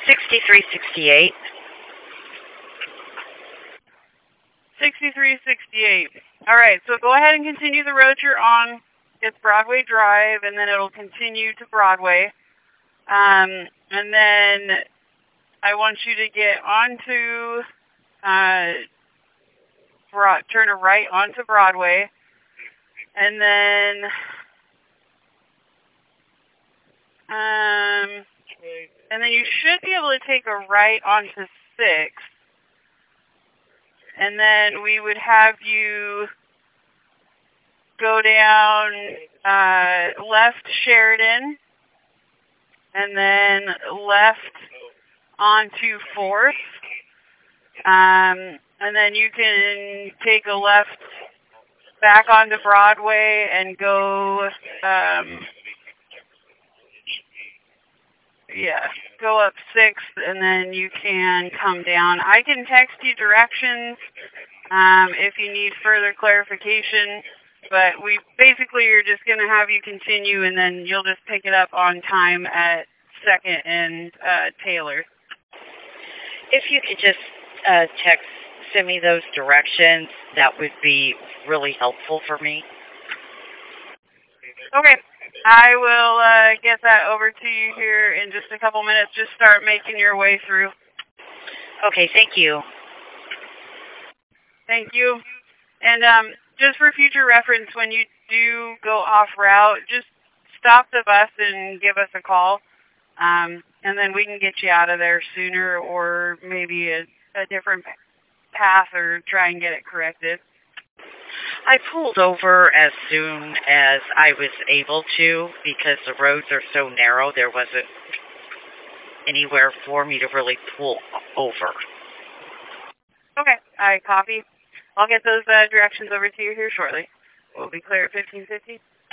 6368. 6368. All right, so go ahead and continue the road you're on. It's Broadway Drive, and then it'll continue to Broadway. And then I want you to get onto, turn a right onto Broadway, and then, you should be able to take a right onto 6th. And then we would have you go down left Sheridan, and then left onto 4th. And then you can take a left back onto Broadway and go, go up 6th, and then you can come down. I can text you directions if you need further clarification, but you're just going to have you continue, and then you'll just pick it up on time at 2nd and Taylor. If you could just send me those directions, that would be really helpful for me. Okay. I will get that over to you here in just a couple minutes. Just start making your way through. Okay, thank you. Thank you. And just for future reference, when you do go off route, just stop the bus and give us a call. And then we can get you out of there sooner, or maybe a different path, or try and get it corrected. I pulled over as soon as I was able to because the roads are so narrow. There wasn't anywhere for me to really pull over. Okay, I copy. I'll get those directions over to you here shortly. We'll be clear at 15:50.